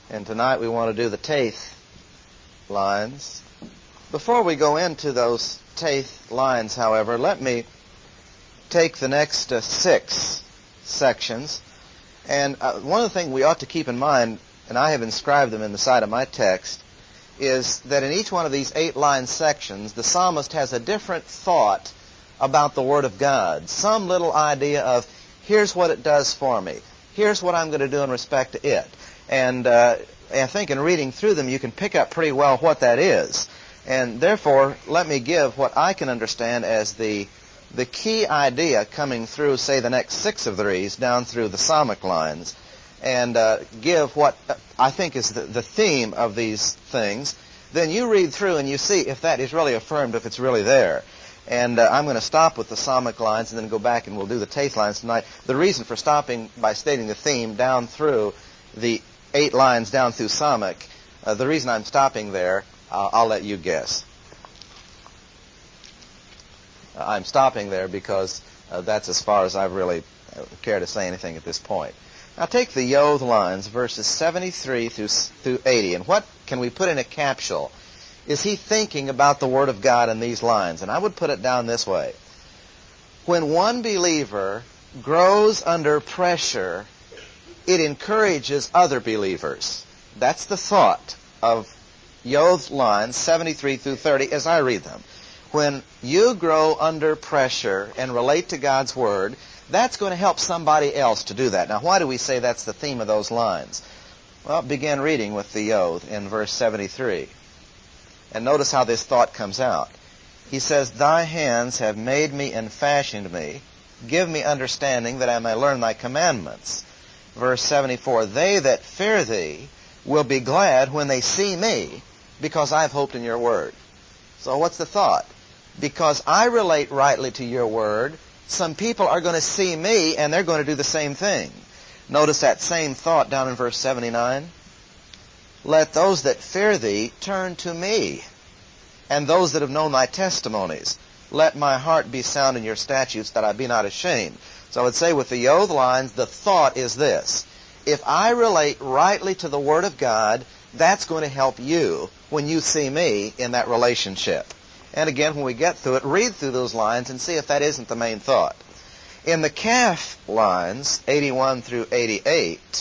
And tonight we want to do the Teith lines. Before we go into those Teith lines, however, let me take the next 6 sections. And one of the things we ought to keep in mind, and I have inscribed them in the side of my text, is that in each one of these 8-line sections, the psalmist has a different thought about the Word of God. Some little idea of, here's what it does for me. Here's what I'm going to do in respect to it. And I think in reading through them, you can pick up pretty well what that is. And therefore, let me give what I can understand as the key idea coming through, say, the next 6 of these down through the psalmic lines, and give what I think is the theme of these things. Then you read through and you see if that is really affirmed, if it's really there. And I'm going to stop with the psalmic lines and then go back and we'll do the Teith lines tonight. The reason for stopping by stating the theme down through the 8 lines down through psalmic, the reason I'm stopping there, I'll let you guess. I'm stopping there because that's as far as I've really care to say anything at this point. Now take the Yod lines, verses 73 through 80, and what can we put in a capsule? Is he thinking about the Word of God in these lines? And I would put it down this way. When one believer grows under pressure, it encourages other believers. That's the thought of Yod lines 73 through 30 as I read them. When you grow under pressure and relate to God's Word, that's going to help somebody else to do that. Now, why do we say that's the theme of those lines? Well, begin reading with the Yod in verse 73. And notice how this thought comes out. He says, Thy hands have made me and fashioned me. Give me understanding that I may learn thy commandments. Verse 74, They that fear thee will be glad when they see me, because I've hoped in your word. So what's the thought? Because I relate rightly to your word, some people are going to see me and they're going to do the same thing. Notice that same thought down in verse 79. Let those that fear thee turn to me, and those that have known thy testimonies. Let my heart be sound in your statutes, that I be not ashamed. So I would say with the Yod lines, the thought is this. If I relate rightly to the Word of God, that's going to help you when you see me in that relationship. And again, when we get through it, read through those lines and see if that isn't the main thought. In the Kaf lines, 81 through 88,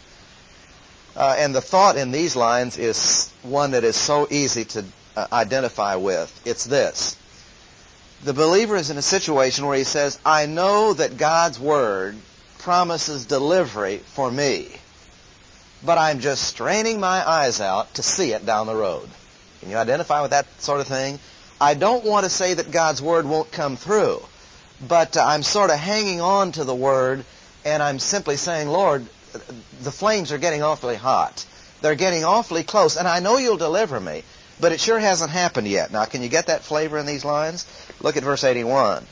and the thought in these lines is one that is so easy to identify with. It's this. The believer is in a situation where he says, I know that God's Word promises delivery for me, but I'm just straining my eyes out to see it down the road. Can you identify with that sort of thing? I don't want to say that God's Word won't come through, but I'm sort of hanging on to the Word, and I'm simply saying, Lord, the flames are getting awfully hot. They're getting awfully close, and I know you'll deliver me, but it sure hasn't happened yet. Now, can you get that flavor in these lines? Look at verse 81.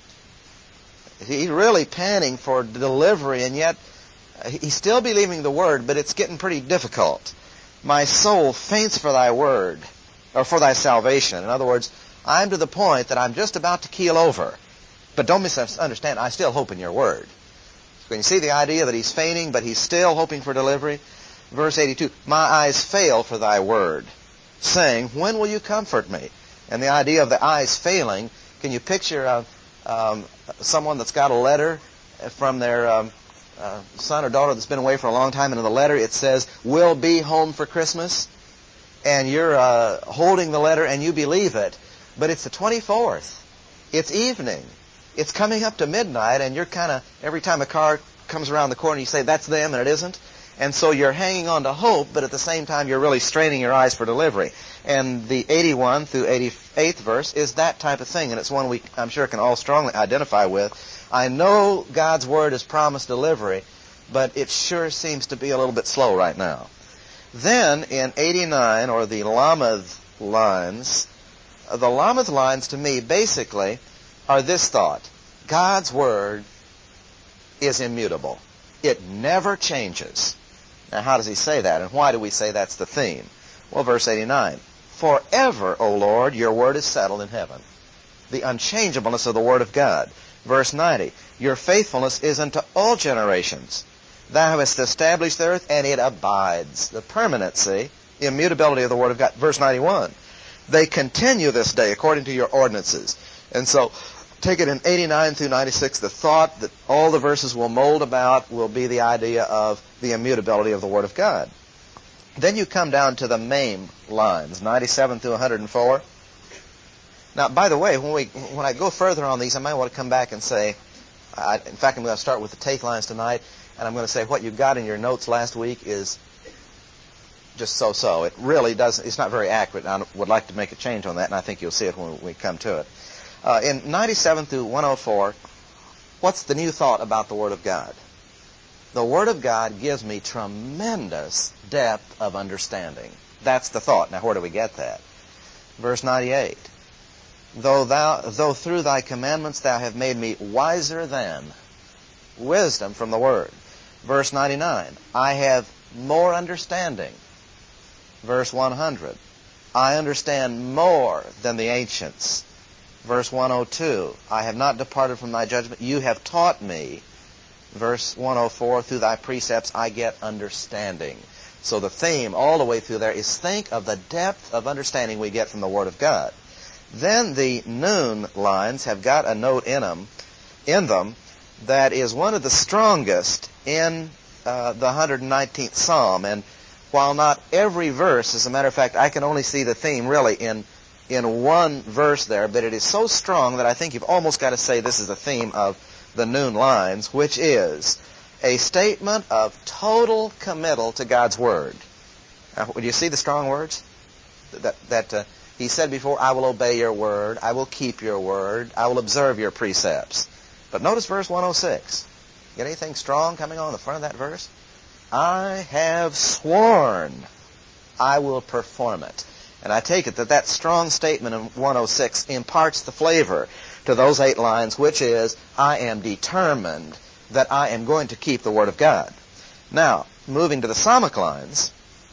He's really panting for delivery, and yet he's still believing the Word, but it's getting pretty difficult. My soul faints for thy word, or for thy salvation. In other words, I'm to the point that I'm just about to keel over. But don't misunderstand, I still hope in your word. Can you see the idea that he's fainting, but he's still hoping for delivery? Verse 82, My eyes fail for thy word, saying, When will you comfort me? And the idea of the eyes failing, can you picture someone that's got a letter from their son or daughter that's been away for a long time, and in the letter it says, Will be home for Christmas? And you're holding the letter and you believe it, but it's the 24th. It's evening. It's coming up to midnight, and you're kind of, every time a car comes around the corner, you say, that's them, and it isn't. And so you're hanging on to hope, but at the same time, you're really straining your eyes for delivery. And the 81 through 88th verse is that type of thing, and it's one we, I'm sure, can all strongly identify with. I know God's Word has promised delivery, but it sure seems to be a little bit slow right now. Then, in 89, or the Lameth lines, the Lameth lines, to me, basically, are this thought. God's Word is immutable. It never changes. Now, how does he say that? And why do we say that's the theme? Well, verse 89. Forever, O Lord, your word is settled in heaven. The unchangeableness of the Word of God. Verse 90. Your faithfulness is unto all generations. Thou hast established the earth, and it abides. The permanency, the immutability of the Word of God. Verse 91. They continue this day according to your ordinances. And so, take it in 89 through 96, the thought that all the verses will mold about will be the idea of the immutability of the Word of God. Then you come down to the main lines, 97 through 104. Now, by the way, when I go further on these, I might want to come back and say, in fact, I'm going to start with the Taith lines tonight, and I'm going to say what you got in your notes last week is just so-so. It really doesn't, it's not very accurate. I would like to make a change on that, and I think you'll see it when we come to it. In 97 through 104, what's the new thought about the Word of God? The Word of God gives me tremendous depth of understanding. That's the thought. Now, where do we get that? Verse 98. Though through thy commandments thou have made me wiser than. Wisdom from the Word. Verse 99. I have more understanding. Verse 100. I understand more than the ancients. Verse 102. I have not departed from thy judgment. You have taught me. Verse 104. Through thy precepts I get understanding. So the theme all the way through there is think of the depth of understanding we get from the Word of God. Then the noon lines have got a note in them that is one of the strongest in the 119th Psalm. And while not every verse, as a matter of fact, I can only see the theme really in one verse there, but it is so strong that I think you've almost got to say this is the theme of the noon lines, which is a statement of total committal to God's Word. Now, do you see the strong words? That he said before, I will obey your word, I will keep your word, I will observe your precepts. But notice verse 106. Get anything strong coming on the front of that verse? I have sworn I will perform it. And I take it that strong statement in 106 imparts the flavor to those 8 lines, which is, I am determined that I am going to keep the Word of God. Now, moving to the Psalmic lines,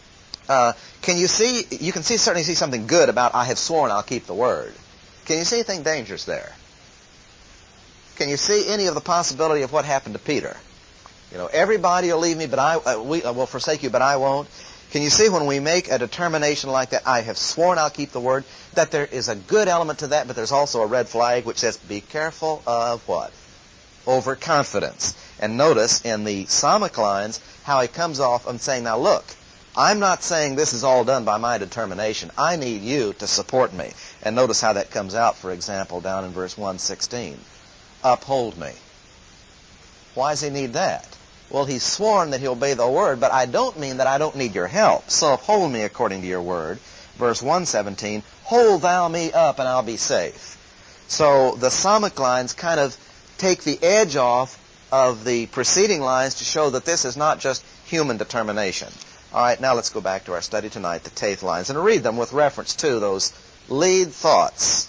you can certainly see something good about I have sworn I'll keep the Word. Can you see anything dangerous there? Can you see any of the possibility of what happened to Peter? Everybody will leave me, but we will forsake you, but I won't. Can you see when we make a determination like that, I have sworn I'll keep the Word, that there is a good element to that, but there's also a red flag which says, be careful of what? Overconfidence. And notice in the Psalmic lines how he comes off and saying, now look, I'm not saying this is all done by my determination. I need you to support me. And notice how that comes out, for example, down in verse 116. Uphold me. Why does he need that? Well, he's sworn that he'll obey the Word, but I don't mean that I don't need your help. So uphold me according to your Word. Verse 117, hold thou me up and I'll be safe. So the Psalmic lines kind of take the edge off of the preceding lines to show that this is not just human determination. All right, now let's go back to our study tonight, the Taith lines, and read them with reference to those lead thoughts.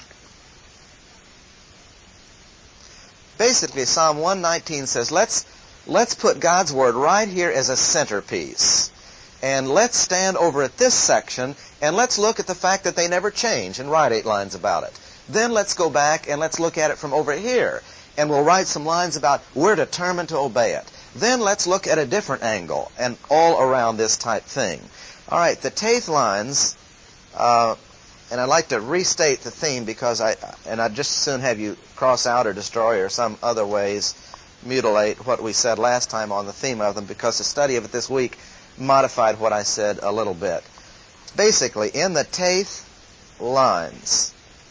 Basically, Psalm 119 says, let's put God's Word right here as a centerpiece. And let's stand over at this section, and let's look at the fact that they never change and write 8 lines about it. Then let's go back and let's look at it from over here, and we'll write some lines about we're determined to obey it. Then let's look at a different angle and all around this type thing. All right, the Taith lines, and I'd like to restate the theme because I'd just as soon have you cross out or destroy or some other ways mutilate what we said last time on the theme of them, because the study of it this week modified what I said a little bit. Basically, in the Taith lines,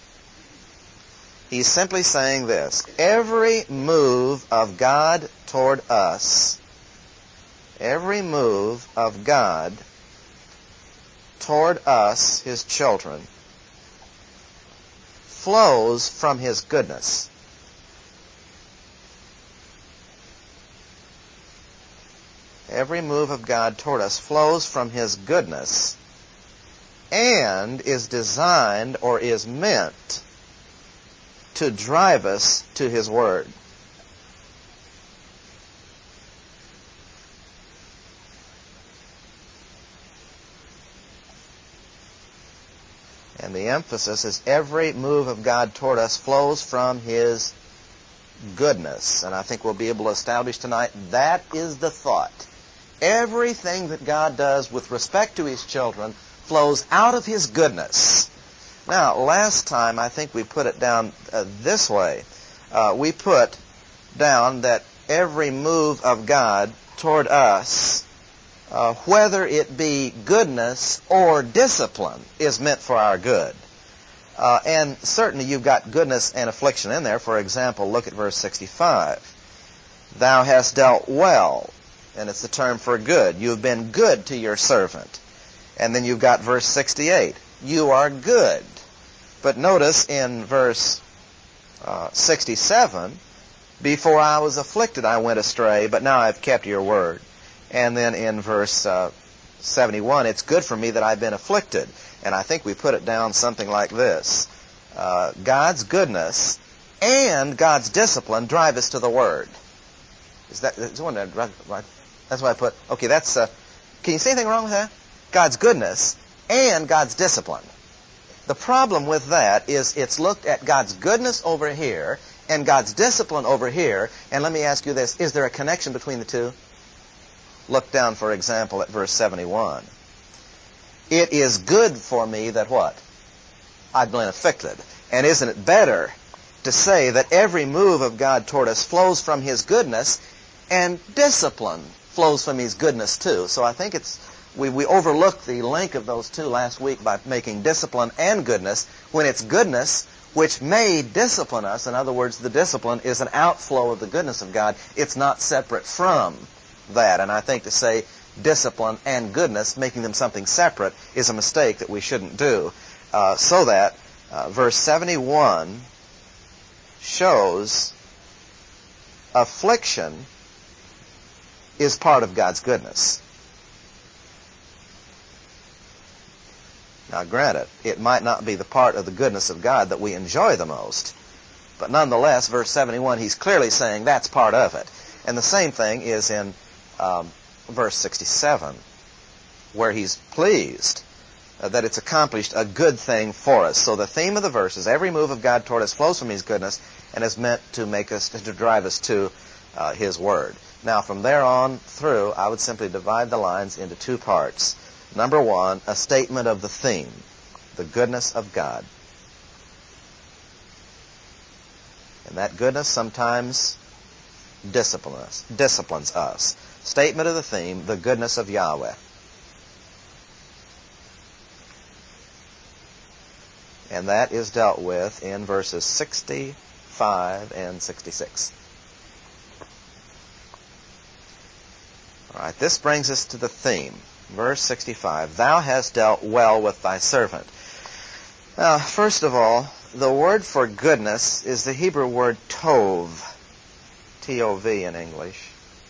he's simply saying this: every move of God toward us, every move of God toward us, His children, flows from His goodness. Every move of God toward us flows from His goodness and is designed or is meant to drive us to His Word. And the emphasis is every move of God toward us flows from His goodness. And I think we'll be able to establish tonight that is the thought. Everything that God does with respect to His children flows out of His goodness. Now, last time I think we put it down this way. We put down that every move of God toward us, whether it be goodness or discipline, is meant for our good. And certainly you've got goodness and affliction in there. For example, look at verse 65. Thou hast dealt well, and it's the term for good. You've been good to your servant. And then you've got verse 68. You are good. But notice in verse 67, before I was afflicted I went astray, but now I've kept your word. And then in verse 71, it's good for me that I've been afflicted. And I think we put it down something like this. God's goodness and God's discipline drive us to the Word. That's why I put, okay, that's, can you see anything wrong with that? God's goodness and God's discipline. The problem with that is it's looked at God's goodness over here and God's discipline over here. And let me ask you this, is there a connection between the two? Look down, for example, at verse 71. It is good for me that what? I've been afflicted. And isn't it better to say that every move of God toward us flows from His goodness, and discipline flows from His goodness too? So I think we overlooked the link of those two last week by making discipline and goodness, when it's goodness which may discipline us. In other words, the discipline is an outflow of the goodness of God. It's not separate from that. And I think to say discipline and goodness, making them something separate, is a mistake that we shouldn't do. So that verse 71 shows affliction is part of God's goodness. Now granted, it might not be the part of the goodness of God that we enjoy the most, but nonetheless, verse 71, He's clearly saying that's part of it. And the same thing is in verse 67, where He's pleased that it's accomplished a good thing for us. So the theme of the verse is every move of God toward us flows from His goodness and is meant to make us, to drive us to His Word. Now from there on through, I would simply divide the lines into two parts. Number one, a statement of the theme, the goodness of God. And that goodness sometimes disciplines us. Statement of the theme, the goodness of Yahweh. And that is dealt with in verses 65 and 66. All right, this brings us to the theme. Verse 65, Thou hast dealt well with thy servant. Now, first of all, the word for goodness is the Hebrew word tov. T-O-V in English.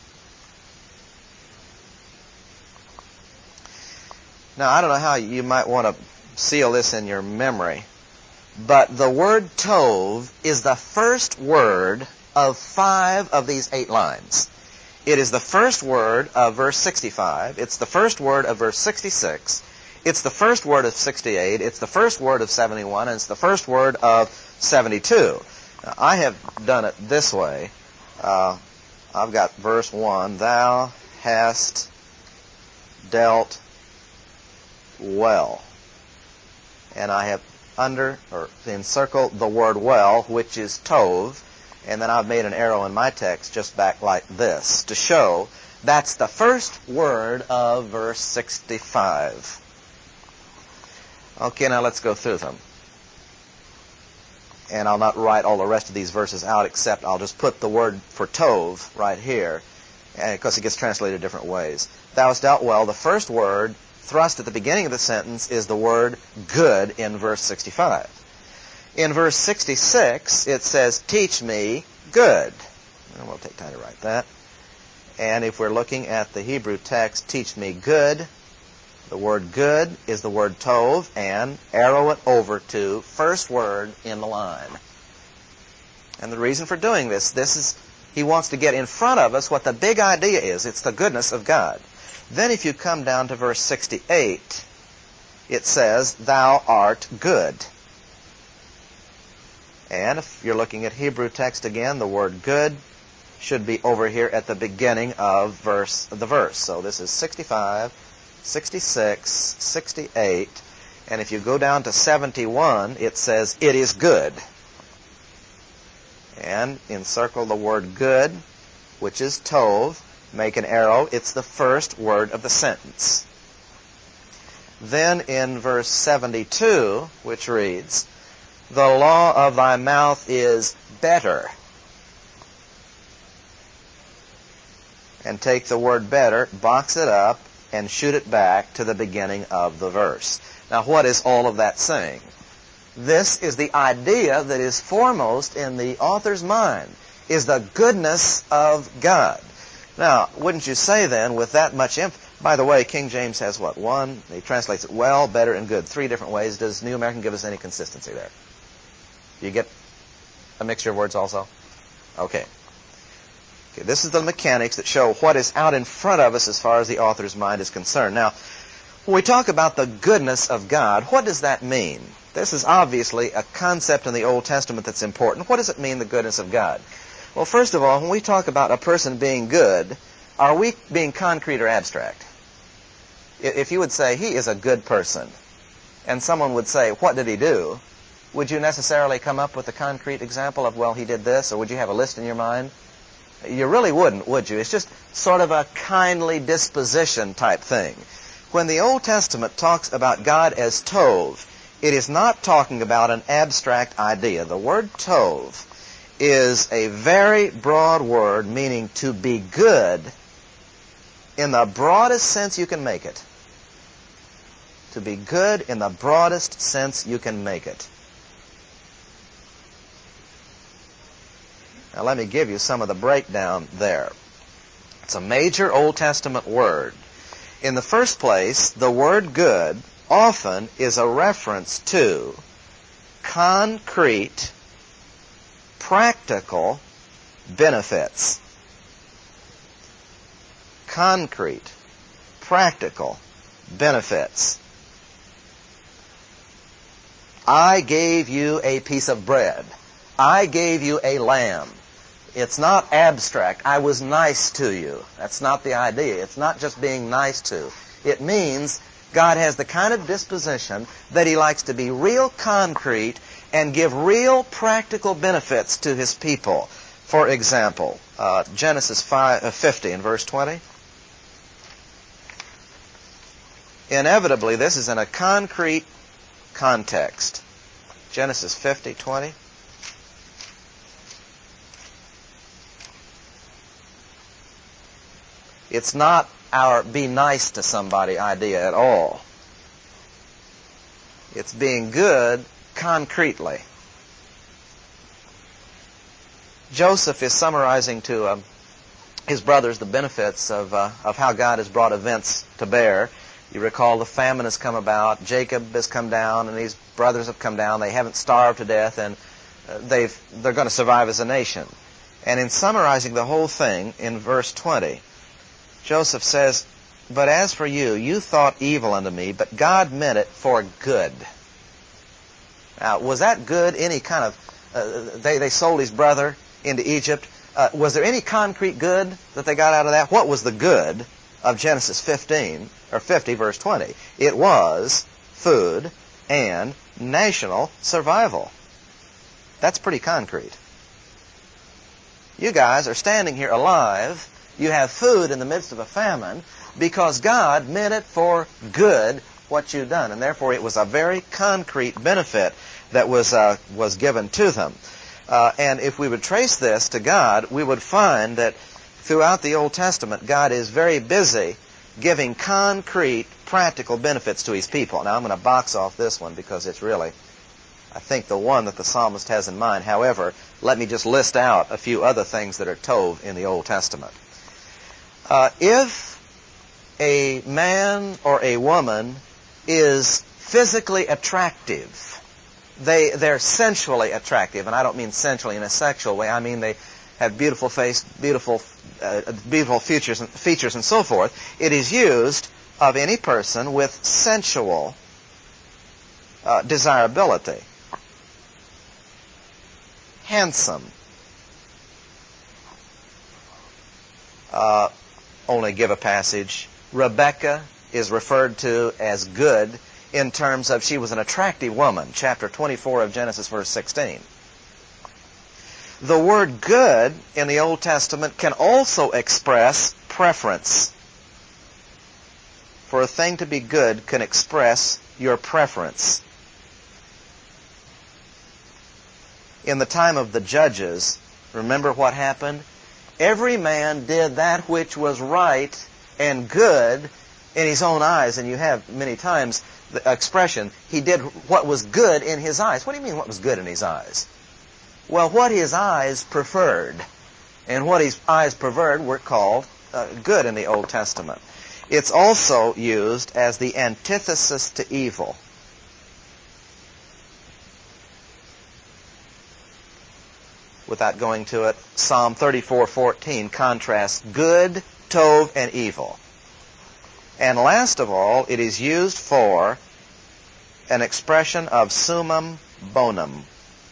Now, I don't know how you might want to seal this in your memory, but the word tov is the first word of 5 of these 8 lines. It is the first word of verse 65. It's the first word of verse 66. It's the first word of 68. It's the first word of 71. And it's the first word of 72. Now, I have done it this way. I've got verse 1. Thou hast dealt well. And I have encircled the word well, which is tov. And then I've made an arrow in my text just back like this to show that's the first word of verse 65. Okay, now let's go through them. And I'll not write all the rest of these verses out, except I'll just put the word for tov right here, because it gets translated different ways. Thou hast dealt well. The first word thrust at the beginning of the sentence is the word good in verse 65. In verse 66, it says, teach me good. And we'll take time to write that. And if we're looking at the Hebrew text, teach me good, the word good is the word tov, and arrow it over to first word in the line. And the reason for doing this is he wants to get in front of us what the big idea is. It's the goodness of God. Then if you come down to verse 68, it says, thou art good. And if you're looking at Hebrew text again, the word good should be over here at the beginning of the verse. So this is 65, 66, 68, and if you go down to 71, it says, it is good. And encircle the word good, which is tov, make an arrow. It's the first word of the sentence. Then in verse 72, which reads, the law of thy mouth is better. And take the word better, box it up, and shoot it back to the beginning of the verse. Now, what is all of that saying? This is the idea that is foremost in the author's mind, is the goodness of God. Now, wouldn't you say then, with that much emphasis, by the way, King James has what? One, he translates it well, better, and good. 3 different ways. Does New American give us any consistency there? Do you get a mixture of words also? Okay. This is the mechanics that show what is out in front of us as far as the author's mind is concerned. Now, when we talk about the goodness of God, what does that mean? This is obviously a concept in the Old Testament that's important. What does it mean, the goodness of God? Well, first of all, when we talk about a person being good, are we being concrete or abstract? If you would say, he is a good person, and someone would say, what did he do? Would you necessarily come up with a concrete example of, well, he did this, or would you have a list in your mind? You really wouldn't, would you? It's just sort of a kindly disposition type thing. When the Old Testament talks about God as tov, it is not talking about an abstract idea. The word tov is a very broad word meaning to be good in the broadest sense you can make it. To be good in the broadest sense you can make it. Now let me give you some of the breakdown there. It's a major Old Testament word. In the first place, the word good often is a reference to concrete, practical benefits. Concrete, practical benefits. I gave you a piece of bread. I gave you a lamb. It's not abstract. I was nice to you. That's not the idea. It's not just being nice to. It means God has the kind of disposition that He likes to be real concrete and give real practical benefits to His people. For example, Genesis 50 and verse 20. Inevitably, this is in a concrete context. Genesis 50:20. It's not our be nice to somebody idea at all. It's being good concretely. Joseph is summarizing to his brothers the benefits of how God has brought events to bear. You recall the famine has come about, Jacob has come down, and these brothers have come down. They haven't starved to death, and they're going to survive as a nation. And in summarizing the whole thing, in verse 20, Joseph says, but as for you, you thought evil unto me, but God meant it for good. Now, was that good? Any kind of, they sold his brother into Egypt. Was there any concrete good that they got out of that? What was the good of Genesis 50, verse 20? It was food and national survival. That's pretty concrete. You guys are standing here alive. You have food in the midst of a famine because God meant it for good what you've done. And therefore it was a very concrete benefit that was given to them. And if we would trace this to God, we would find that throughout the Old Testament, God is very busy giving concrete, practical benefits to His people. Now I'm going to box off this one because it's really, I think, the one that the psalmist has in mind. However, let me just list out a few other things that are tov in the Old Testament. If a man or a woman is physically attractive, they're sensually attractive, and I don't mean sensually in a sexual way. I mean they have beautiful face, beautiful features and so forth. It is used of any person with sensual desirability. handsome. Only give a passage. Rebekah is referred to as good in terms of she was an attractive woman. Chapter 24 of Genesis, verse 16. The word good in the Old Testament can also express preference. For a thing to be good can express your preference. In the time of the judges, remember what happened? Every man did that which was right and good in his own eyes. And you have many times the expression, he did what was good in his eyes. What do you mean what was good in his eyes? Well, what his eyes preferred. And what his eyes preferred were called good in the Old Testament. It's also used as the antithesis to evil. Without going to it, Psalm 34:14 contrasts good, tov, and evil. And last of all, it is used for an expression of summum bonum.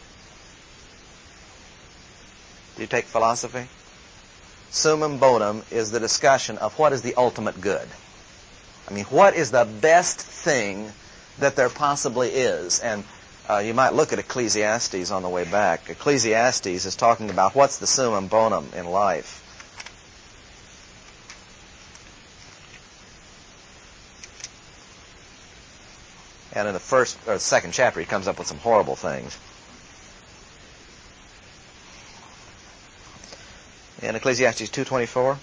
Do you take philosophy? Summum bonum is the discussion of what is the ultimate good. I mean, what is the best thing that there possibly is? And you might look at Ecclesiastes on the way back. Ecclesiastes is talking about what's the summum bonum in life. And in the first or the second chapter, he comes up with some horrible things. In Ecclesiastes 2:24,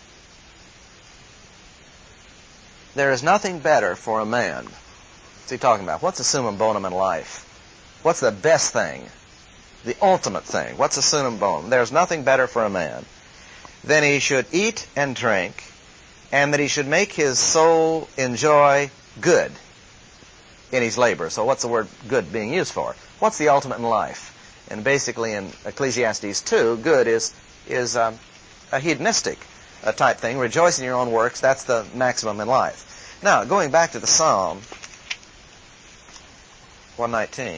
there is nothing better for a man. What's he talking about? What's the summum bonum in life? What's the best thing? The ultimate thing. What's the summum bonum? There's nothing better for a man than he should eat and drink, and that he should make his soul enjoy good in his labor. So what's the word good being used for? What's the ultimate in life? And basically in Ecclesiastes 2, good is a hedonistic type thing. Rejoice in your own works. That's the maximum in life. Now, going back to the Psalm 119.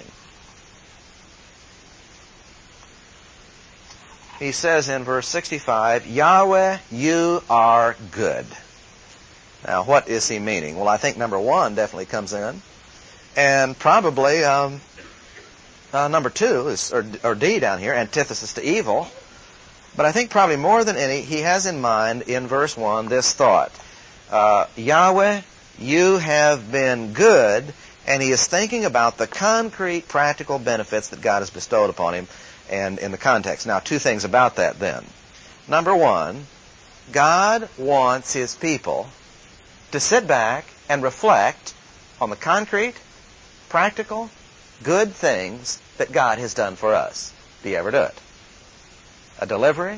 He says in verse 65, Yahweh, you are good. Now, what is he meaning? Well, I think number one definitely comes in. And probably number two is, or D down here, antithesis to evil. But I think probably more than any, he has in mind in verse 1 this thought. Yahweh, you have been good, and he is thinking about the concrete, practical benefits that God has bestowed upon him and in the context. Now, two things about that then. Number one, God wants his people to sit back and reflect on the concrete, practical, good things that God has done for us. Do you ever do it? A delivery,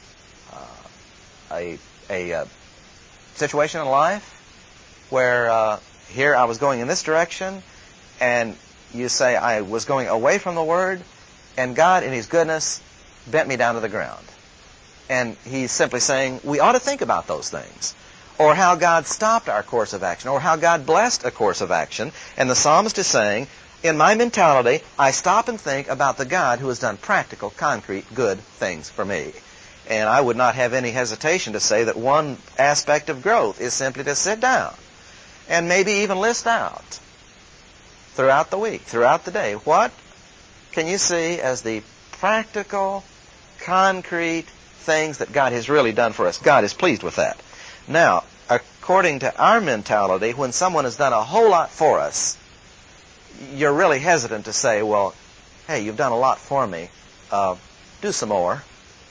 a situation in life where here I was going in this direction, and you say I was going away from the Word, and God in his goodness bent me down to the ground. And he's simply saying we ought to think about those things. Or how God stopped our course of action, or how God blessed a course of action. And the psalmist is saying, in my mentality, I stop and think about the God who has done practical, concrete, good things for me. And I would not have any hesitation to say that one aspect of growth is simply to sit down and maybe even list out throughout the week, throughout the day, what can you see as the practical, concrete things that God has really done for us? God is pleased with that. Now, according to our mentality, when someone has done a whole lot for us, you're really hesitant to say, well, hey, you've done a lot for me. Do some more.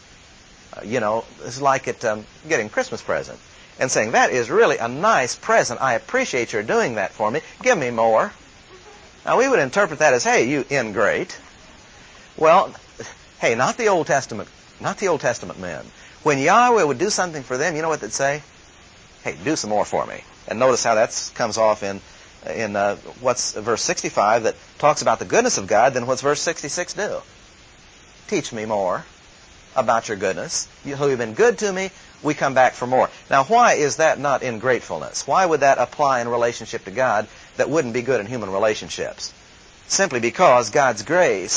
It's like getting a Christmas present and saying, that is really a nice present. I appreciate your doing that for me. Give me more. Now, we would interpret that as, hey, you ingrate. Well, hey, not the Old Testament men. When Yahweh would do something for them, you know what they'd say? Hey, do some more for me. And notice how that comes off in what's verse 65 that talks about the goodness of God, then what's verse 66 do? Teach me more about your goodness. You who have been good to me, we come back for more. Now, why is that not ingratefulness? Why would that apply in relationship to God that wouldn't be good in human relationships? Simply because God's grace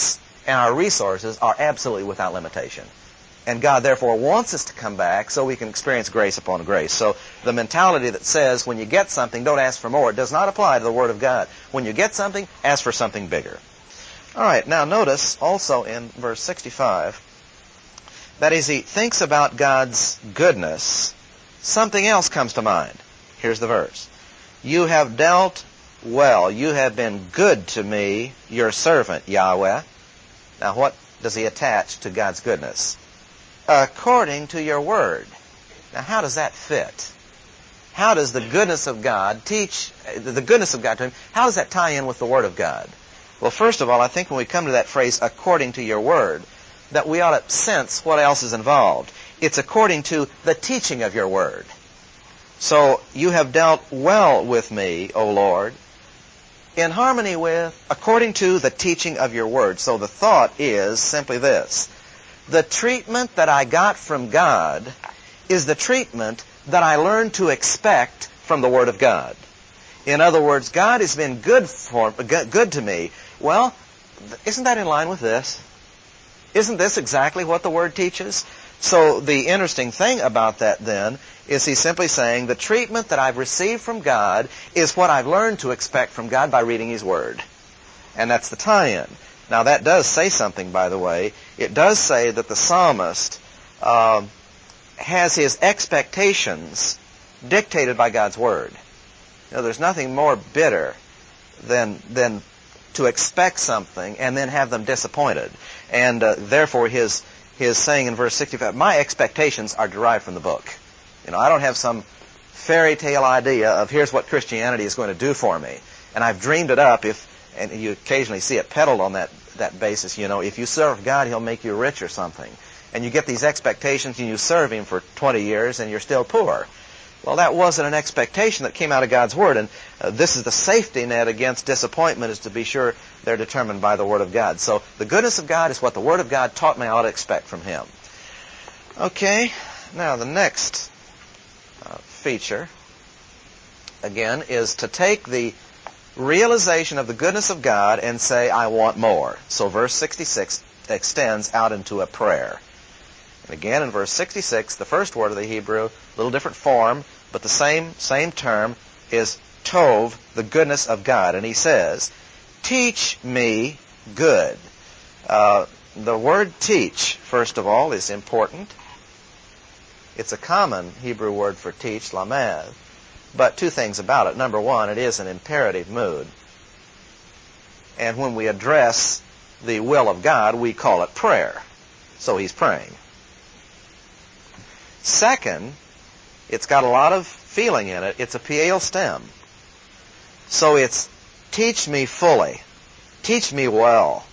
and our resources are absolutely without limitation. And God therefore wants us to come back so we can experience grace upon grace. So the mentality that says when you get something, don't ask for more, does not apply to the Word of God. When you get something, ask for something bigger. All right, now notice also in verse 65 that as he thinks about God's goodness, something else comes to mind. Here's the verse. You have dealt well. You have been good to me, your servant, Yahweh. Now what does he attach to God's goodness? According to your word. Now how does that fit? How does the goodness of God the goodness of God to him, how does that tie in with the Word of God? Well, first of all, I think when we come to that phrase, according to your word, that we ought to sense what else is involved. It's according to the teaching of your word. So, you have dealt well with me, O Lord, in harmony with, according to the teaching of your word. So the thought is simply this. The treatment that I got from God is the treatment that I learned to expect from the Word of God. In other words, God has been good to me. Well, isn't that in line with this? Isn't this exactly what the Word teaches? So the interesting thing about that then is he's simply saying the treatment that I've received from God is what I've learned to expect from God by reading His Word. And that's the tie-in. Now that does say something, by the way. It does say that the psalmist has his expectations dictated by God's Word. You know, there's nothing more bitter than to expect something and then have them disappointed. And therefore his saying in verse 65, my expectations are derived from the book. You know, I don't have some fairy tale idea of here's what Christianity is going to do for me. And I've dreamed it up and you occasionally see it peddled on that basis, you know, if you serve God, He'll make you rich or something. And you get these expectations and you serve Him for 20 years and you're still poor. Well, that wasn't an expectation that came out of God's Word. And this is the safety net against disappointment, is to be sure they're determined by the Word of God. So the goodness of God is what the Word of God taught me I ought to expect from Him. Okay, now the next feature, again, is to take the realization of the goodness of God and say, I want more. So verse 66 extends out into a prayer. And again, in verse 66, the first word of the Hebrew, a little different form, but the same term is tov, the goodness of God. And he says, teach me good. The word teach, first of all, is important. It's a common Hebrew word for teach, lamed. But two things about it. Number one, it is an imperative mood. And when we address the will of God, we call it prayer. So he's praying. Second, it's got a lot of feeling in it. It's a piel stem. So it's teach me fully. Teach me well.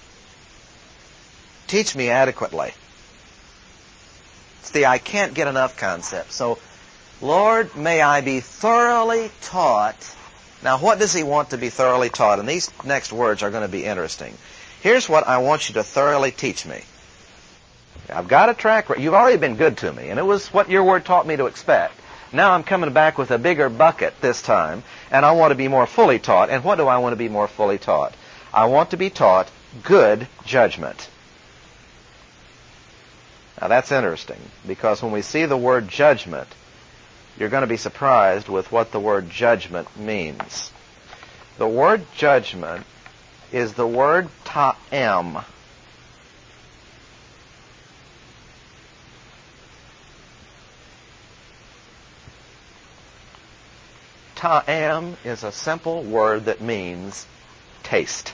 Teach me adequately. It's the I can't get enough concept. So, Lord, may I be thoroughly taught. Now, what does he want to be thoroughly taught? And these next words are going to be interesting. Here's what I want you to thoroughly teach me. I've got a track record. You've already been good to me, and it was what your word taught me to expect. Now I'm coming back with a bigger bucket this time, and I want to be more fully taught. And what do I want to be more fully taught? I want to be taught good judgment. Now that's interesting, because when we see the word judgment, you're going to be surprised with what the word judgment means. The word judgment is the word ta'em. Ta'em is a simple word that means taste.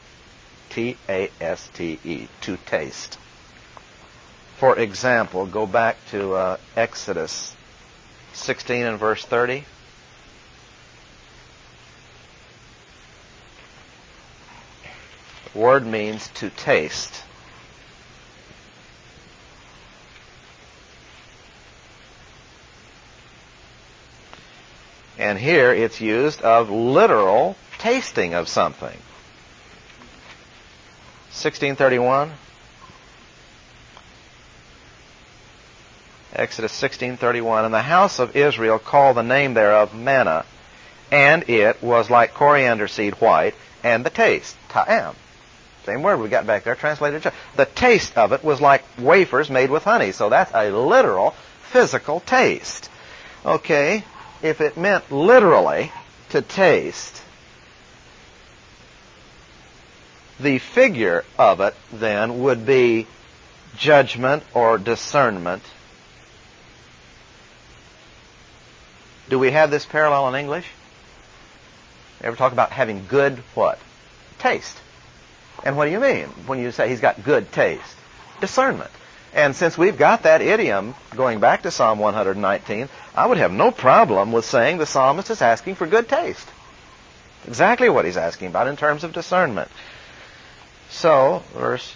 T-A-S-T-E, to taste. For example, go back to Exodus 16 and verse 30. The word means to taste. And here it's used of literal tasting of something. 16:31. Exodus 16:31. And the house of Israel called the name thereof manna, and it was like coriander seed white, and the taste, ta'am, Same word we got back there, translated. The taste of it was like wafers made with honey. So that's a literal, physical taste. Okay, if it meant literally to taste, the figure of it then would be judgment or discernment. Do we have this parallel in English? Ever talk about having good what? Taste. And what do you mean when you say he's got good taste? Discernment. And since we've got that idiom going back to Psalm 119, I would have no problem with saying the psalmist is asking for good taste. Exactly what he's asking about in terms of discernment. So, verse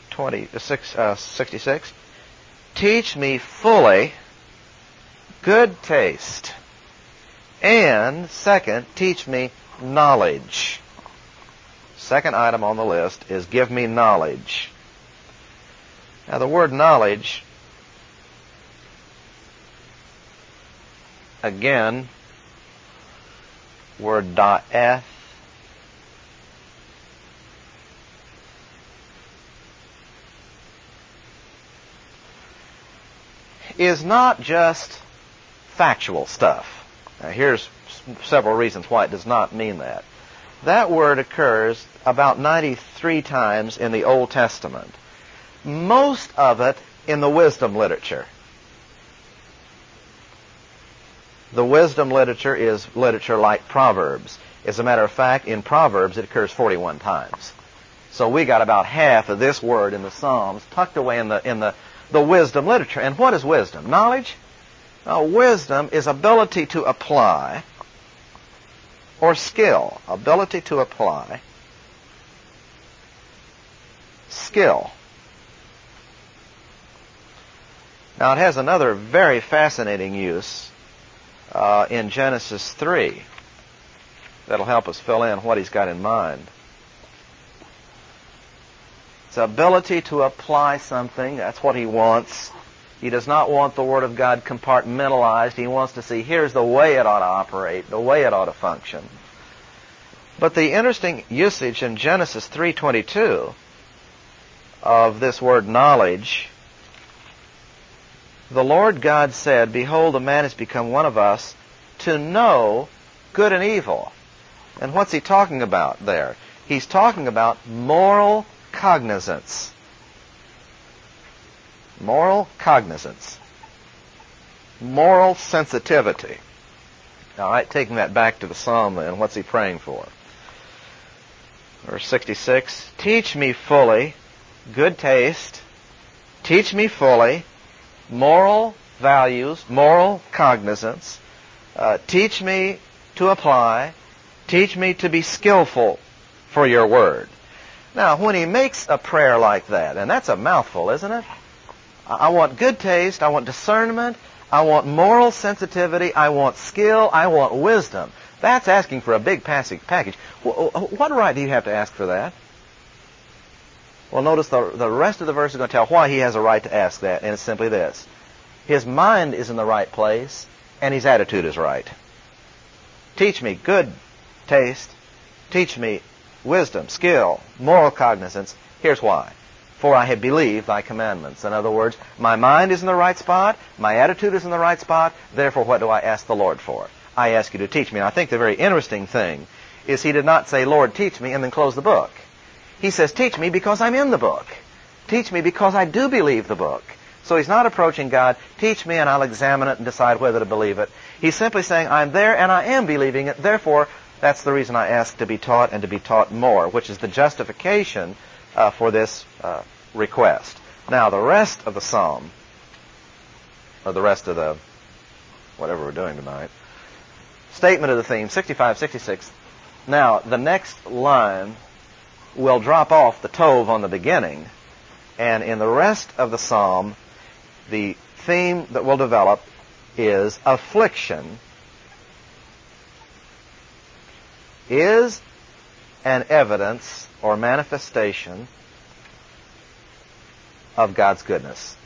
66, teach me fully good taste. And second, teach me knowledge. Second item on the list is give me knowledge. Now the word knowledge, again, word da'eth, is not just factual stuff. Now here's several reasons why it does not mean that. That word occurs about 93 times in the Old Testament. Most of it in the wisdom literature. The wisdom literature is literature like Proverbs. As a matter of fact, in Proverbs it occurs 41 times. So we got about half of this word in the Psalms tucked away in the wisdom literature. And what is wisdom? Knowledge? Now, wisdom is ability to apply, or skill. Ability to apply. Skill. Now, it has another very fascinating use in Genesis 3 that'll help us fill in what he's got in mind. It's ability to apply something. That's what he wants. He does not want the Word of God compartmentalized. He wants to see, here's the way it ought to operate, the way it ought to function. But the interesting usage in Genesis 3:22 of this word knowledge, the Lord God said, behold, a man has become one of us to know good and evil. And what's he talking about there? He's talking about moral cognizance. Moral cognizance. Moral sensitivity. All right, taking that back to the psalm then, what's he praying for? Verse 66, teach me fully good taste. Teach me fully moral values, moral cognizance. Teach me to apply. Teach me to be skillful for your word. Now, when he makes a prayer like that, and that's a mouthful, isn't it? I want good taste, I want discernment, I want moral sensitivity, I want skill, I want wisdom. That's asking for a big package. What right do you have to ask for that? Well, notice the rest of the verse is going to tell why he has a right to ask that, and it's simply this. His mind is in the right place, and his attitude is right. Teach me good taste, teach me wisdom, skill, moral cognizance. Here's why. For I have believed thy commandments. In other words, my mind is in the right spot, my attitude is in the right spot, therefore what do I ask the Lord for? I ask you to teach me. And I think the very interesting thing is he did not say, Lord, teach me, and then close the book. He says, teach me because I'm in the book. Teach me because I do believe the book. So he's not approaching God, teach me and I'll examine it and decide whether to believe it. He's simply saying, I'm there and I am believing it, therefore that's the reason I ask to be taught and to be taught more, which is the justification for this request. Now, the rest of the psalm, or the rest of the, whatever we're doing tonight, statement of the theme, 65, 66. Now, the next line will drop off the tov on the beginning, and in the rest of the psalm, the theme that will develop is affliction is an evidence or manifestation of God's goodness.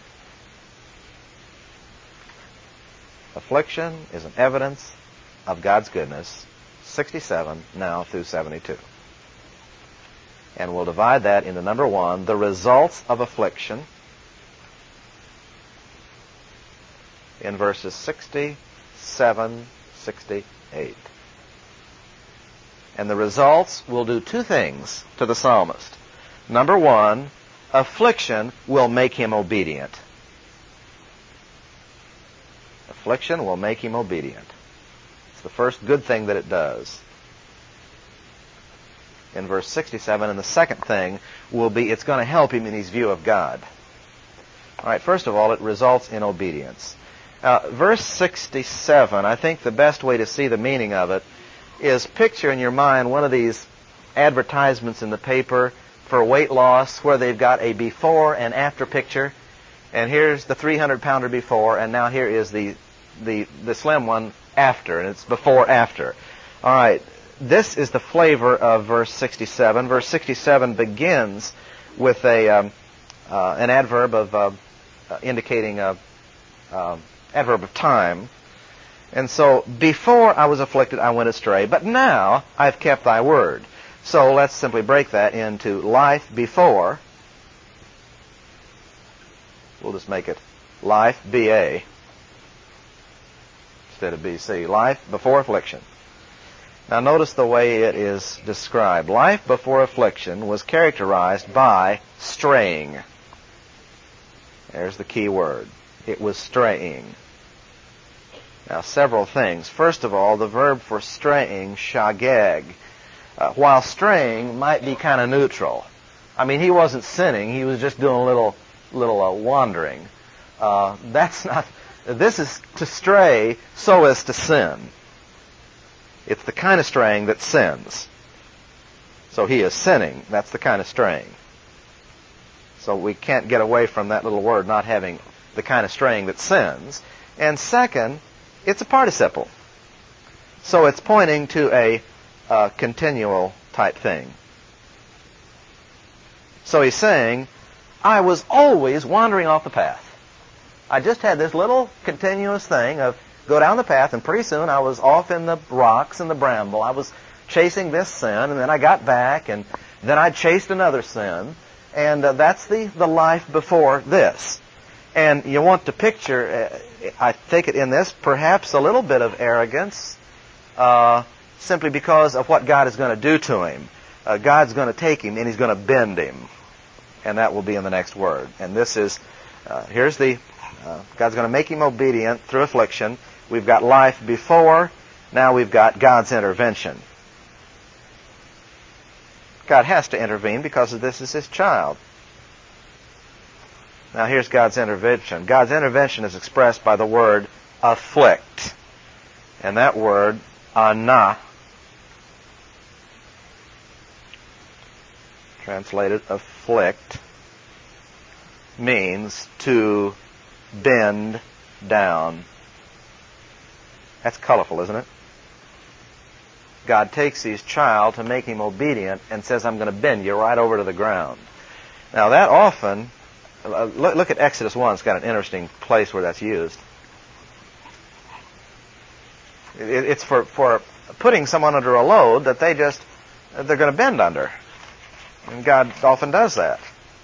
Affliction is an evidence of God's goodness. 67 now through 72. And we'll divide that into number 1, the results of affliction, in verses 67, 68. And the results will do two things to the psalmist. Number 1, affliction will make him obedient. Affliction will make him obedient. It's the first good thing that it does. In verse 67, and the second thing will be it's going to help him in his view of God. All right, first of all, it results in obedience. Verse 67, I think the best way to see the meaning of it is picture in your mind one of these advertisements in the paper for weight loss where they've got a before and after picture. And here's the 300-pounder before, and now here is the slim one after, and it's before after. All right, this is the flavor of verse 67. Verse 67 begins with an adverb of indicating adverb of time. And so, before I was afflicted, I went astray, but now I've kept thy word. So let's simply break that into life before. We'll just make it life, B-A, instead of B-C. Life before affliction. Now notice the way it is described. Life before affliction was characterized by straying. There's the key word. It was straying. Now, several things. First of all, the verb for straying, shageg. While straying might be kind of neutral. I mean, he wasn't sinning. He was just doing a little wandering. That's not. This is to stray so as to sin. It's the kind of straying that sins. So he is sinning. That's the kind of straying. So we can't get away from that little word not having the kind of straying that sins. And second, it's a participle. So it's pointing to a continual type thing. So he's saying, I was always wandering off the path. I just had this little continuous thing of go down the path, and pretty soon I was off in the rocks and the bramble. I was chasing this sin, and then I got back, and then I chased another sin. And that's the life before this. And you want to picture, I take it in this, perhaps a little bit of arrogance, simply because of what God is going to do to him. God's going to take him and he's going to bend him. And that will be in the next word. And this is, God's going to make him obedient through affliction. We've got life before, now we've got God's intervention. God has to intervene because this is his child. Now here's God's intervention. God's intervention is expressed by the word afflict. And that word, ana, translated afflict, means to bend down. That's colorful, isn't it? God takes his child to make him obedient and says, I'm going to bend you right over to the ground. Now that often, look at Exodus 1. It's got an interesting place where that's used. It's for putting someone under a load that they're going to bend under. And God often does that.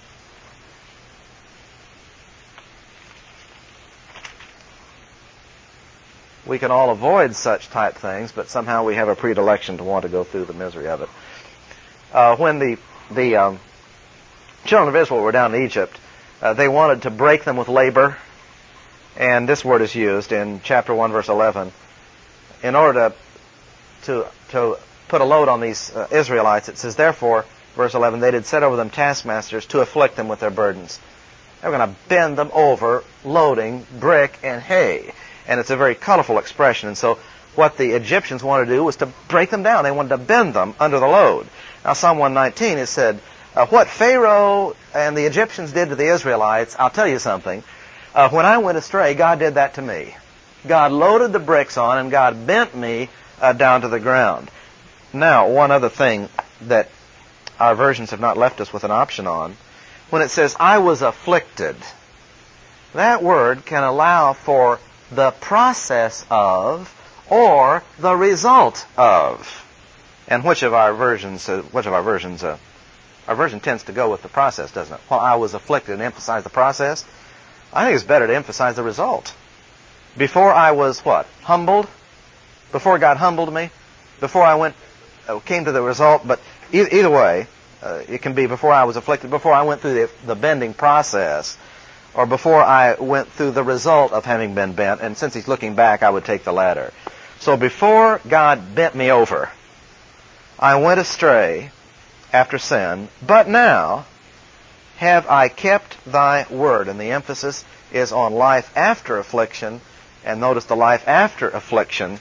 We can all avoid such type things, but somehow we have a predilection to want to go through the misery of it. When the children of Israel were down in Egypt, they wanted to break them with labor, and this word is used in chapter 1, verse 11. In order to put a load on these Israelites, it says, therefore, verse 11, they did set over them taskmasters to afflict them with their burdens. They were going to bend them over, loading brick and hay. And it's a very colorful expression. And so what the Egyptians wanted to do was to break them down. They wanted to bend them under the load. Now, Psalm 119 has said, what Pharaoh and the Egyptians did to the Israelites, I'll tell you something. When I went astray, God did that to me. God loaded the bricks on, and God bent me down to the ground. Now, one other thing that our versions have not left us with an option on. When it says, I was afflicted, that word can allow for the process of or the result of. And which of our versions Our version tends to go with the process, doesn't it? While I was afflicted, and emphasize the process. I think it's better to emphasize the result. Before I was what? Humbled? Before God humbled me? Before I came to the result? But either way, it can be before I was afflicted, before I went through the bending process, or before I went through the result of having been bent. And since he's looking back, I would take the latter. So before God bent me over, I went astray after sin, but now have I kept thy word. And the emphasis is on life after affliction. And notice the life after affliction.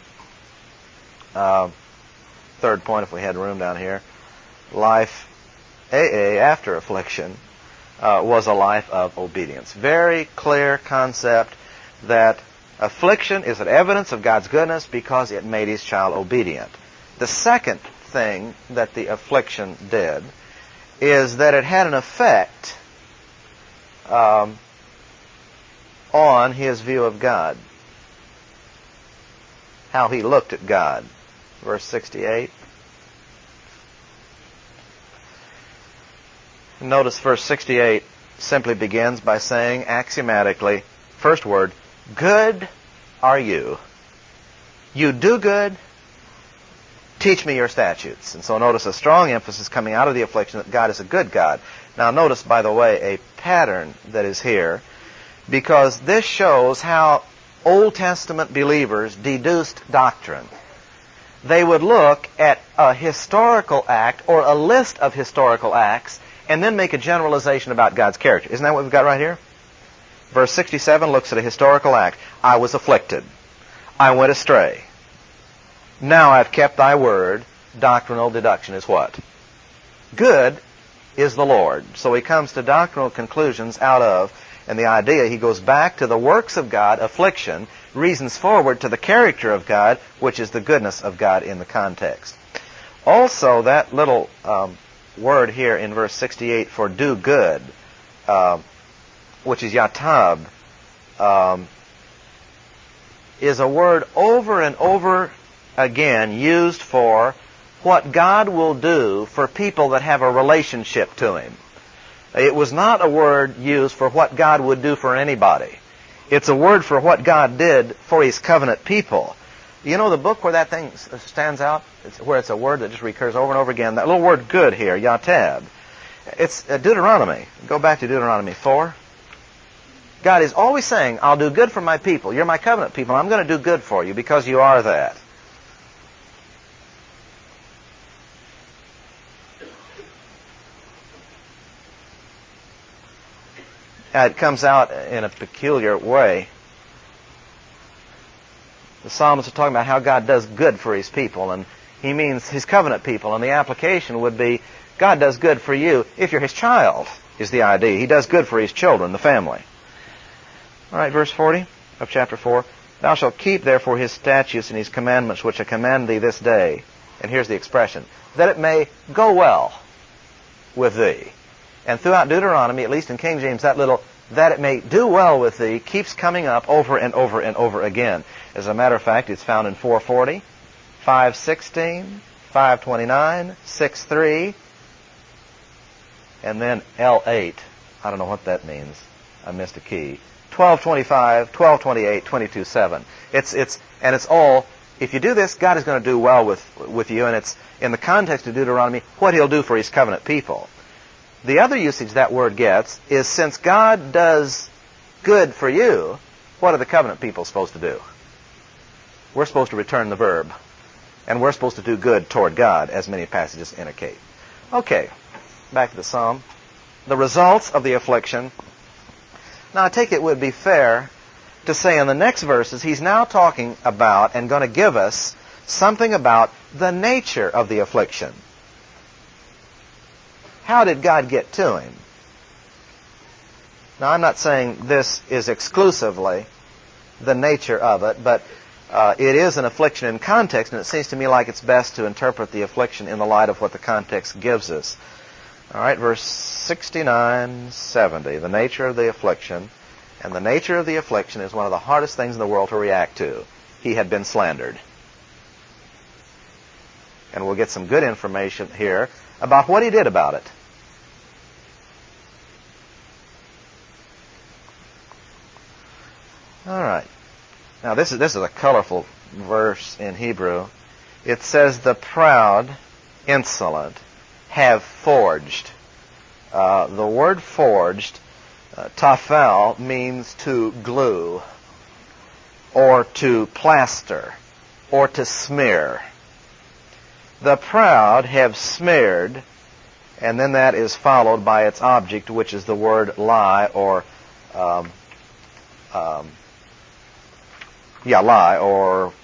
Third point, if we had room down here. Life after affliction was a life of obedience. Very clear concept that affliction is an evidence of God's goodness because it made his child obedient. The second thing that the affliction did is that it had an effect on his view of God. How he looked at God. Verse 68. Notice verse 68 simply begins by saying axiomatically, first word, good are you. You do good, teach me your statutes. And so notice a strong emphasis coming out of the affliction that God is a good God. Now notice, by the way, a pattern that is here, because this shows how Old Testament believers deduced doctrine. They would look at a historical act or a list of historical acts and then make a generalization about God's character. Isn't that what we've got right here? Verse 67 looks at a historical act. I was afflicted. I went astray. Now I've kept thy word. Doctrinal deduction is what? Good is the Lord. So he comes to doctrinal conclusions out of, and the idea, he goes back to the works of God, affliction, reasons forward to the character of God, which is the goodness of God in the context. Also, that little word here in verse 68 for do good, which is yatab, is a word over and over again used for what God will do for people that have a relationship to him. It was not a word used for what God would do for anybody. It's a word for what God did for his covenant people. You know the book where that thing stands out? Where it's a word that just recurs over and over again. That little word good here, yatab. It's Deuteronomy. Go back to Deuteronomy 4. God is always saying, I'll do good for my people. You're my covenant people. I'm going to do good for you because you are that. It comes out in a peculiar way. The psalmists are talking about how God does good for his people, and he means his covenant people, and the application would be God does good for you if you're his child, is the idea. He does good for his children, the family. All right, verse 40 of chapter 4. Thou shalt keep therefore his statutes and his commandments which I command thee this day. And here's the expression, that it may go well with thee. And throughout Deuteronomy, at least in King James, that little, that it may do well with thee, keeps coming up over and over and over again. As a matter of fact, it's found in 440, 516, 529, 6:3, and then L8. I don't know what that means. I missed a key. 12:25, 12:28, 22:7. It's all, if you do this, God is going to do well with you, and it's in the context of Deuteronomy what he'll do for his covenant people. The other usage that word gets is, since God does good for you, what are the covenant people supposed to do? We're supposed to return the verb. And we're supposed to do good toward God, as many passages indicate. Okay, back to the psalm. The results of the affliction. Now I take it would be fair to say in the next verses, he's now talking about and going to give us something about the nature of the affliction. How did God get to him? Now, I'm not saying this is exclusively the nature of it, but it is an affliction in context, and it seems to me like it's best to interpret the affliction in the light of what the context gives us. All right, verse 69, 70, the nature of the affliction. And the nature of the affliction is one of the hardest things in the world to react to. He had been slandered. And we'll get some good information here about what he did about it. All right. Now this is a colorful verse in Hebrew. It says, the proud, insolent, have forged. The word forged, tafel, means to glue, or to plaster, or to smear. The proud have smeared, and then that is followed by its object, which is the word lie, or lie, or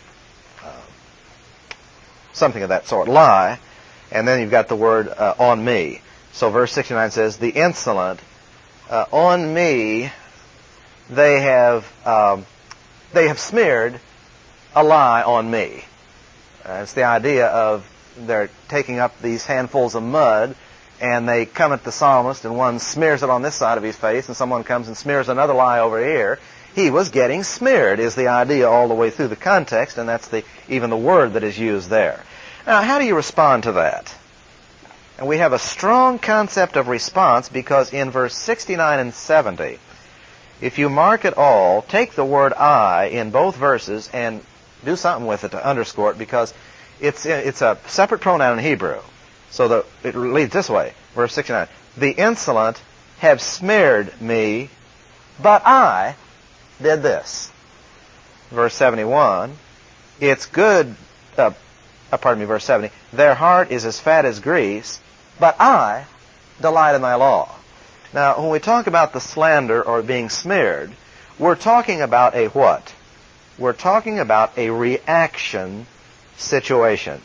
something of that sort. Lie, and then you've got the word on me. So verse 69 says, the insolent, on me, they have smeared a lie on me. It's the idea of they're taking up these handfuls of mud, and they come at the psalmist, and one smears it on this side of his face, and someone comes and smears another lie over here. He was getting smeared is the idea all the way through the context, and that's even the word that is used there. Now, how do you respond to that? And we have a strong concept of response because in verse 69 and 70, if you mark it all, take the word I in both verses and do something with it to underscore it, because it's a separate pronoun in Hebrew. So it reads this way, verse 69, the insolent have smeared me, but I did this. Verse 71, it's good, verse 70, their heart is as fat as grease, but I delight in thy law. Now, when we talk about the slander or being smeared, we're talking about a what? We're talking about a reaction situation.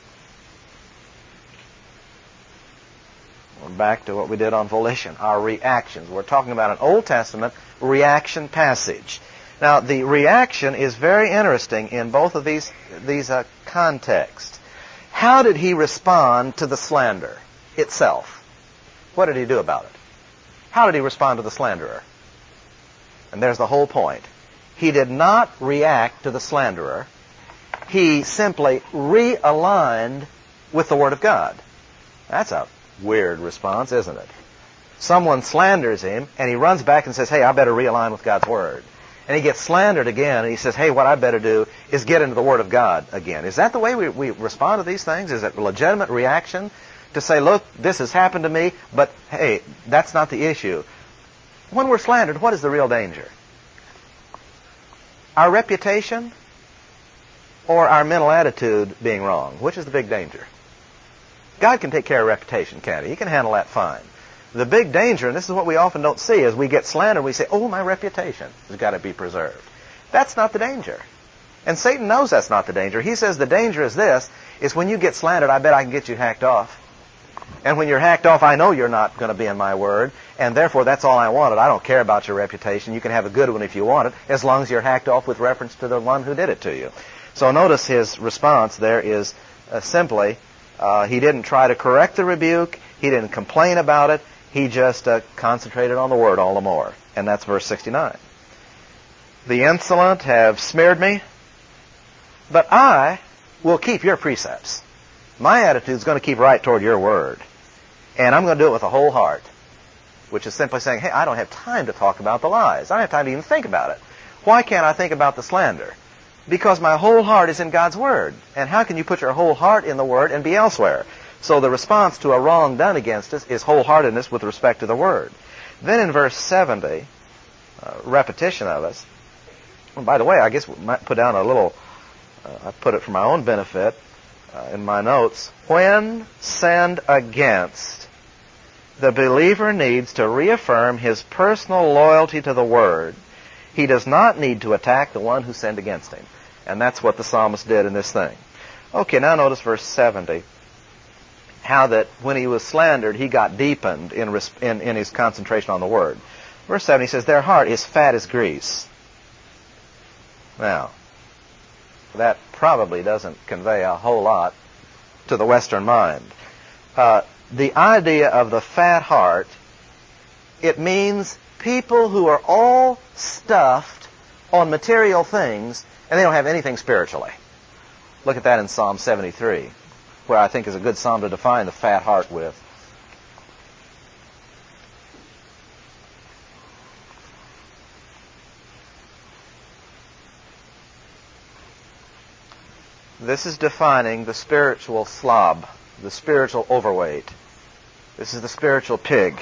We're back to what we did on volition, our reactions. We're talking about an Old Testament reaction passage. Now, the reaction is very interesting in both of these contexts. How did he respond to the slander itself? What did he do about it? How did he respond to the slanderer? And there's the whole point. He did not react to the slanderer. He simply realigned with the Word of God. That's a weird response, isn't it? Someone slanders him, and he runs back and says, hey, I better realign with God's Word. And he gets slandered again, and he says, hey, what I better do is get into the Word of God again. Is that the way we respond to these things? Is it a legitimate reaction to say, look, this has happened to me, but hey, that's not the issue? When we're slandered, what is the real danger? Our reputation or our mental attitude being wrong? Which is the big danger? God can take care of reputation, can't he? He can handle that fine. The big danger, and this is what we often don't see, is we get slandered, we say, oh, my reputation has got to be preserved. That's not the danger. And Satan knows that's not the danger. He says the danger is this, is when you get slandered, I bet I can get you hacked off. And when you're hacked off, I know you're not going to be in my word, and therefore that's all I wanted. I don't care about your reputation. You can have a good one if you want it, as long as you're hacked off with reference to the one who did it to you. So notice his response there is simply, he didn't try to correct the rebuke. He didn't complain about it. He just concentrated on the word all the more. And that's verse 69. The insolent have smeared me, but I will keep your precepts. My attitude is going to keep right toward your word. And I'm going to do it with a whole heart, which is simply saying, hey, I don't have time to talk about the lies. I don't have time to even think about it. Why can't I think about the slander? Because my whole heart is in God's Word. And how can you put your whole heart in the Word and be elsewhere? So the response to a wrong done against us is wholeheartedness with respect to the Word. Then in verse 70, repetition of us. And by the way, I guess we might put down a little, I put it for my own benefit in my notes. When sinned against, the believer needs to reaffirm his personal loyalty to the Word. He does not need to attack the one who sinned against him. And that's what the psalmist did in this thing. Okay, now notice verse 70. How that when he was slandered, he got deepened in his concentration on the Word. Verse 70 says, their heart is fat as grease. Now, that probably doesn't convey a whole lot to the Western mind. The idea of the fat heart, it means people who are all stuffed on material things and they don't have anything spiritually. Look at that in Psalm 73, where I think is a good psalm to define the fat heart with. This is defining the spiritual slob, the spiritual overweight. This is the spiritual pig.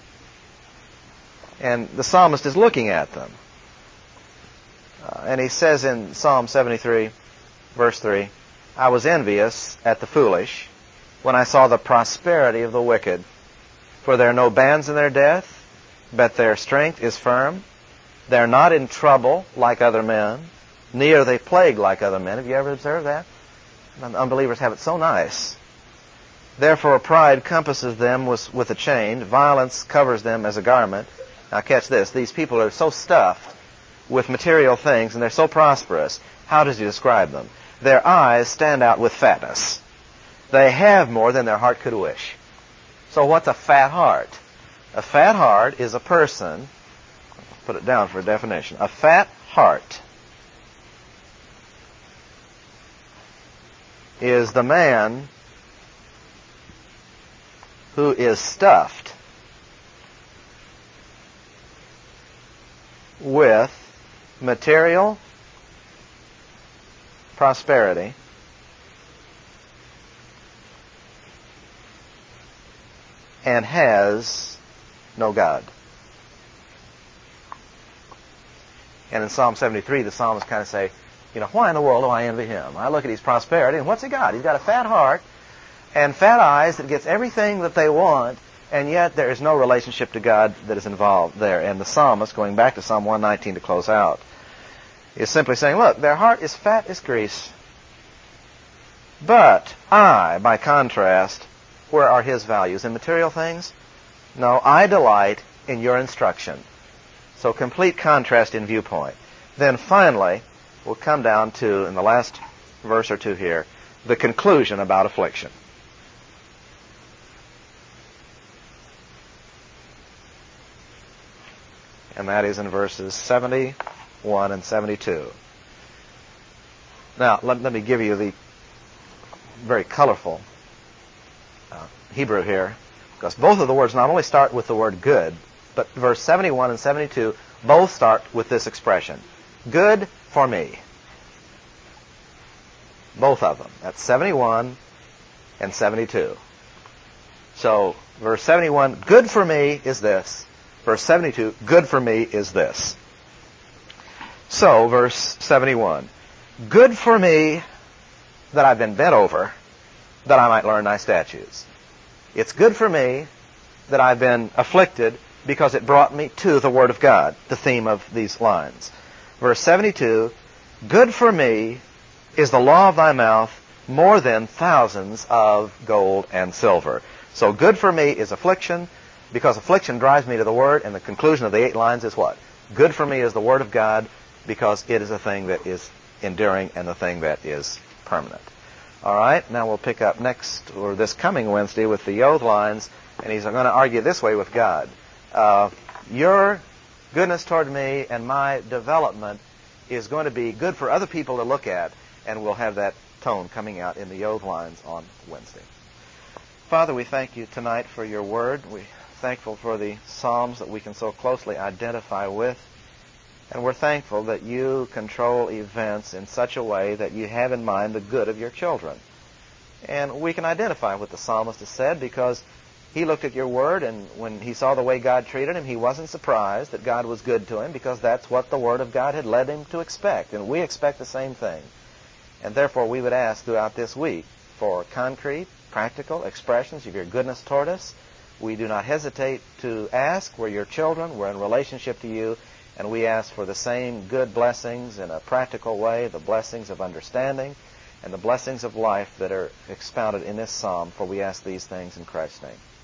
And the psalmist is looking at them. And he says in Psalm 73, verse 3, I was envious at the foolish when I saw the prosperity of the wicked. For there are no bands in their death, but their strength is firm. They are not in trouble like other men, neither are they plagued like other men. Have you ever observed that? Unbelievers have it so nice. Therefore pride compasses them with a chain. Violence covers them as a garment. Now catch this. These people are so stuffed with material things, and they're so prosperous. How does he describe them? Their eyes stand out with fatness. They have more than their heart could wish. So what's a fat heart? A fat heart is a person, put it down for a definition, a fat heart is the man who is stuffed with material prosperity and has no God. And in Psalm 73, the psalmist kind of say, why in the world do I envy him? I look at his prosperity, and what's he got? He's got a fat heart and fat eyes that gets everything that they want, and yet there is no relationship to God that is involved there. And the psalmist, going back to Psalm 119 to close out, is simply saying, look, their heart is fat as grease. But I, by contrast, where are his values? In material things? No, I delight in your instruction. So complete contrast in viewpoint. Then finally, we'll come down to, in the last verse or two here, the conclusion about affliction. And that is in verses 71 and 72. Now, let me give you the very colorful Hebrew here, because both of the words not only start with the word good, but verse 71 and 72 both start with this expression, good for me. Both of them. That's 71 and 72. So, verse 71, good for me is this. Verse 72, good for me is this. So, verse 71, good for me that I've been bent over, that I might learn thy statutes. It's good for me that I've been afflicted because it brought me to the Word of God, the theme of these lines. Verse 72, good for me is the law of thy mouth more than thousands of gold and silver. So good for me is affliction, because affliction drives me to the Word, and the conclusion of the 8 lines is what? Good for me is the Word of God, because it is a thing that is enduring and the thing that is permanent. All right, now we'll pick up next, or this coming Wednesday, with the Yod lines, and he's going to argue this way with God. Your goodness toward me and my development is going to be good for other people to look at, and we'll have that tone coming out in the Yod lines on Wednesday. Father, we thank you tonight for your word. We're thankful for the Psalms that we can so closely identify with. And we're thankful that you control events in such a way that you have in mind the good of your children. And we can identify what the psalmist has said, because he looked at your word, and when he saw the way God treated him, he wasn't surprised that God was good to him, because that's what the word of God had led him to expect. And we expect the same thing. And therefore we would ask throughout this week for concrete, practical expressions of your goodness toward us. We do not hesitate to ask. We're your children. We're in relationship to you. And we ask for the same good blessings in a practical way, the blessings of understanding and the blessings of life that are expounded in this psalm, for we ask these things in Christ's name.